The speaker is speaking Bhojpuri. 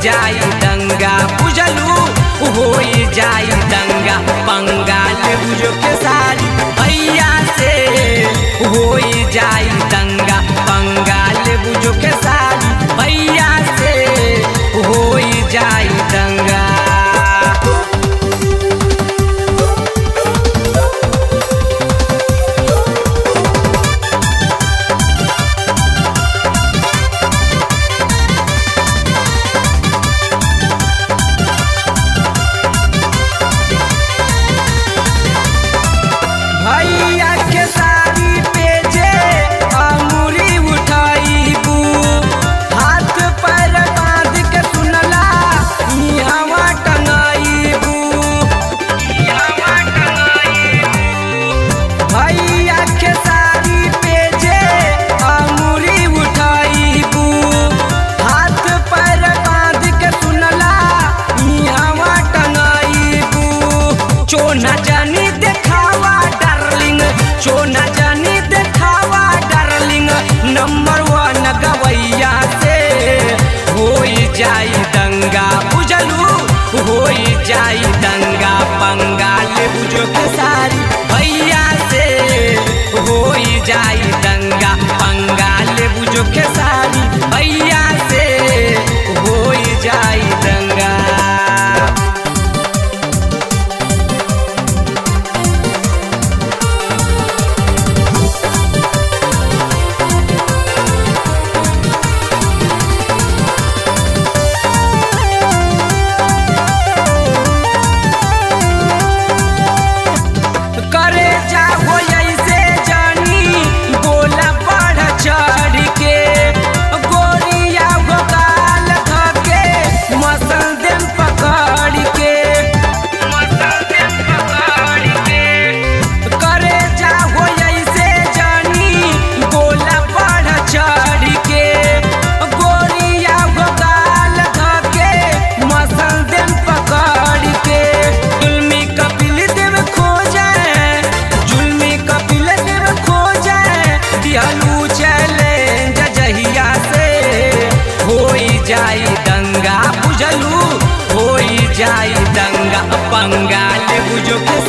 जाई दंगा बुझलू होई जाई दंगा पंगाल बुझो के सारी भैया से होई जाई दंगा पंगाल बुझो के सारी भैया से होई जाई दंगा। भैया के साड़ी पे जे अंगूरी उठाईबू हाथ पर बांध के सुनला इहवा टंगाईबू भैया के साड़ी पे जे अंगूरी उठाईबू हाथ पर बांध के सुनला इहवा टंगाईबू। चोना जानी देखावा चोना जानी देखावा डार्लिंग नंबर 1 गवैया से होई जाई दंगा बुझलू होई जाई दंगा पंगाल बुझो के सारी भैया से होई जाई दंगा पंगाल बुझो के सारी भैया से होई जाई दंगा। करे जा हो ऐसे जानी बोला बढ़ चढ़ के गोरिया हो गाल धके मसल देम पकड़ के करे जा हो ऐसे जानी बोला बढ़ चढ़ के गोरिया हो गाल धके मसल देम पकड़ के जुल्मी कपिल देव दिहलू चैलेंज जहिया से होई जाई दंगा बुझलू होई जाई दंगा पंगाल बुझो के